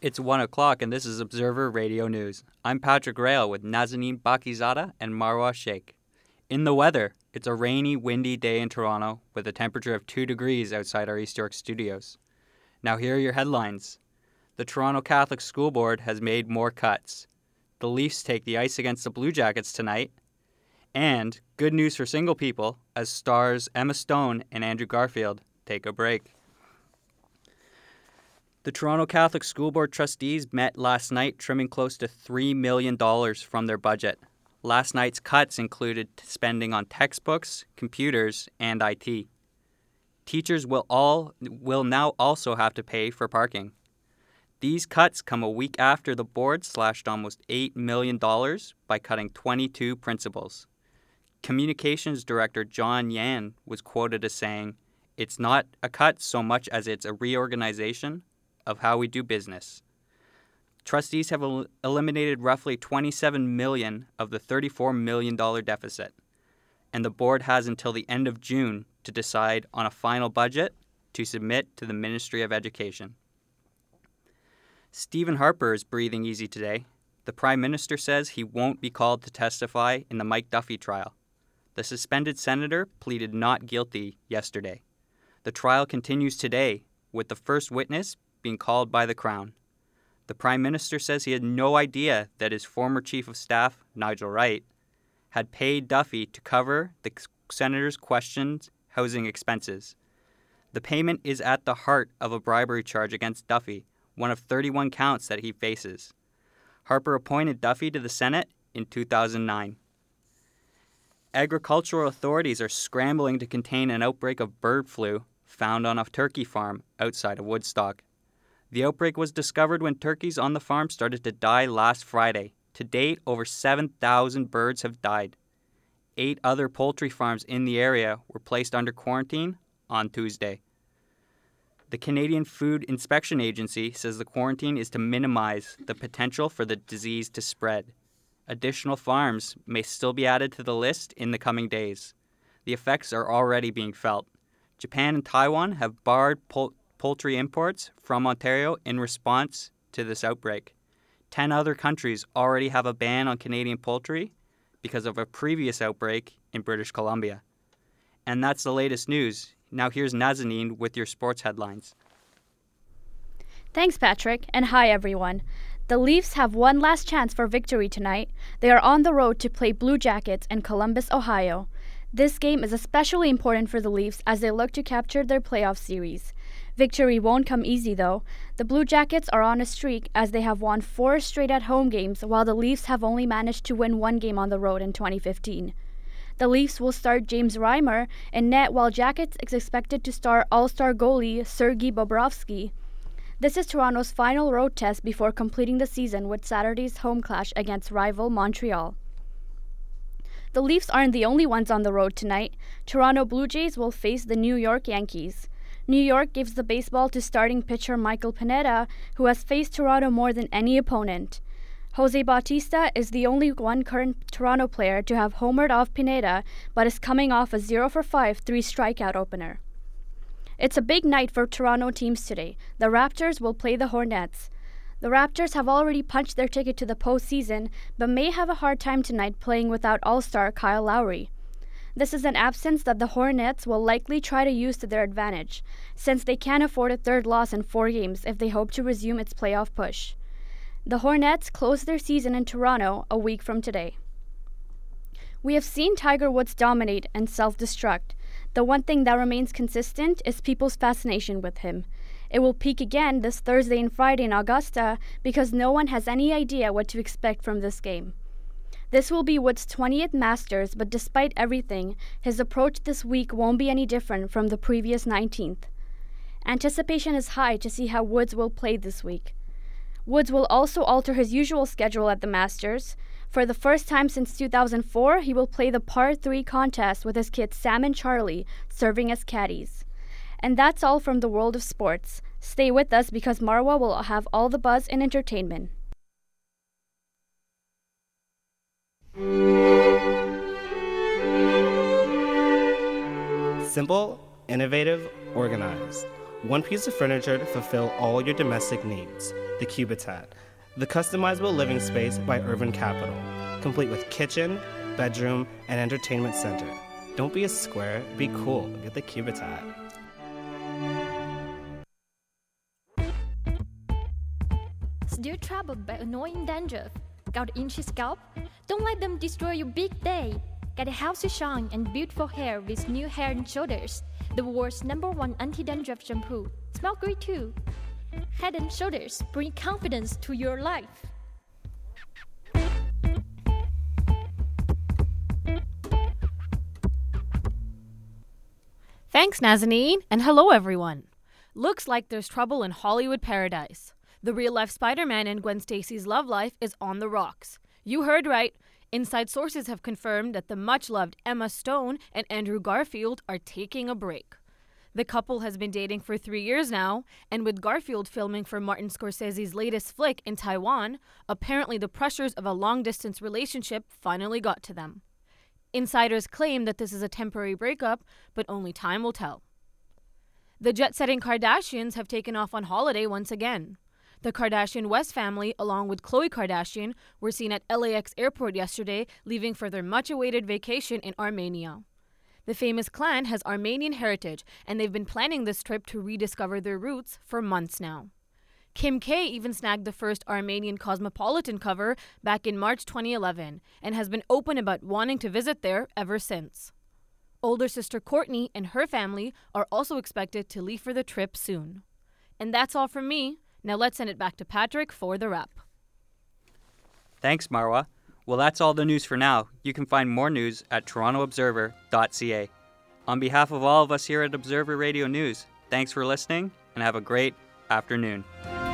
It's 1 o'clock and this is Observer Radio News. I'm Patrick Rail with Nazanin Bakizada and Marwa Sheikh. In the weather, it's a rainy, windy day in Toronto with a temperature of 2 degrees outside our East York studios. Now here are your headlines. The Toronto Catholic School Board has made more cuts. The Leafs take the ice against the Blue Jackets tonight. And good news for single people as stars Emma Stone and Andrew Garfield take a break. The Toronto Catholic School Board trustees met last night, trimming close to $3 million from their budget. Last night's cuts included spending on textbooks, computers, and IT. Teachers will now also have to pay for parking. These cuts come a week after the board slashed almost $8 million by cutting 22 principals. Communications Director John Yan was quoted as saying, "It's not a cut so much as it's a reorganization of how we do business." Trustees have eliminated roughly $27 million of the $34 million deficit, and the board has until the end of June to decide on a final budget to submit to the Ministry of Education. Stephen Harper is breathing easy today. The Prime Minister says he won't be called to testify in the Mike Duffy trial. The suspended senator pleaded not guilty yesterday. The trial continues today, with the first witness being called by the Crown. The Prime Minister says he had no idea that his former Chief of Staff, Nigel Wright, had paid Duffy to cover the senator's questioned housing expenses. The payment is at the heart of a bribery charge against Duffy, one of 31 counts that he faces. Harper appointed Duffy to the Senate in 2009. Agricultural authorities are scrambling to contain an outbreak of bird flu found on a turkey farm outside of Woodstock. The outbreak was discovered when turkeys on the farm started to die last Friday. To date, over 7,000 birds have died. 8 other poultry farms in the area were placed under quarantine on Tuesday. The Canadian Food Inspection Agency says the quarantine is to minimize the potential for the disease to spread. Additional farms may still be added to the list in the coming days. The effects are already being felt. Japan and Taiwan have barred poultry imports from Ontario in response to this outbreak. 10 other countries already have a ban on Canadian poultry because of a previous outbreak in British Columbia. And that's the latest news. Now here's Nazanin with your sports headlines. Thanks, Patrick, and hi, everyone. The Leafs have one last chance for victory tonight. They are on the road to play Blue Jackets in Columbus, Ohio. This game is especially important for the Leafs as they look to capture their playoff series. Victory won't come easy, though. The Blue Jackets are on a streak as they have won 4 straight at-home games, while the Leafs have only managed to win 1 game on the road in 2015. The Leafs will start James Reimer in net, while Jackets is expected to start all-star goalie Sergei Bobrovsky. This is Toronto's final road test before completing the season with Saturday's home clash against rival Montreal. The Leafs aren't the only ones on the road tonight. Toronto Blue Jays will face the New York Yankees. New York gives the baseball to starting pitcher Michael Pineda, who has faced Toronto more than any opponent. Jose Bautista is the only one current Toronto player to have homered off Pineda, but is coming off a 0-for-5 3-strikeout opener. It's a big night for Toronto teams today. The Raptors will play the Hornets. The Raptors have already punched their ticket to the postseason, but may have a hard time tonight playing without All-Star Kyle Lowry. This is an absence that the Hornets will likely try to use to their advantage, since they can't afford a third loss in 4 games if they hope to resume its playoff push. The Hornets close their season in Toronto a week from today. We have seen Tiger Woods dominate and self-destruct. The one thing that remains consistent is people's fascination with him. It will peak again this Thursday and Friday in Augusta because no one has any idea what to expect from this game. This will be Woods' 20th Masters, but despite everything, his approach this week won't be any different from the previous 19th. Anticipation is high to see how Woods will play this week. Woods will also alter his usual schedule at the Masters. For the first time since 2004, he will play the par 3 contest with his kids Sam and Charlie serving as caddies. And that's all from the world of sports. Stay with us because Marwa will have all the buzz and entertainment. Simple, innovative, organized. One piece of furniture to fulfill all your domestic needs. The Cubitat, the customizable living space by Urban Capital, complete with kitchen, bedroom, and entertainment center. Don't be a square, be cool. Get the Cubitat. Still troubled by annoying dandruff? Got itchy scalp? Don't let them destroy your big day. Get a healthy shine and beautiful hair with new Hair & Shoulders, the world's #1 anti-dandruff shampoo. Smell great too. Head & Shoulders bring confidence to your life. Thanks, Nazanin, and hello, everyone. Looks like there's trouble in Hollywood paradise. The real-life Spider-Man and Gwen Stacy's love life is on the rocks. You heard right. Inside sources have confirmed that the much-loved Emma Stone and Andrew Garfield are taking a break. The couple has been dating for 3 years now, and with Garfield filming for Martin Scorsese's latest flick in Taiwan, apparently the pressures of a long-distance relationship finally got to them. Insiders claim that this is a temporary breakup, but only time will tell. The jet-setting Kardashians have taken off on holiday once again. The Kardashian West family, along with Khloe Kardashian, were seen at LAX airport yesterday, leaving for their much-awaited vacation in Armenia. The famous clan has Armenian heritage, and they've been planning this trip to rediscover their roots for months now. Kim K even snagged the first Armenian Cosmopolitan cover back in March 2011 and has been open about wanting to visit there ever since. Older sister Courtney and her family are also expected to leave for the trip soon. And that's all from me. Now let's send it back to Patrick for the wrap. Thanks, Marwa. Well, that's all the news for now. You can find more news at torontoobserver.ca. On behalf of all of us here at Observer Radio News, thanks for listening and have a great afternoon.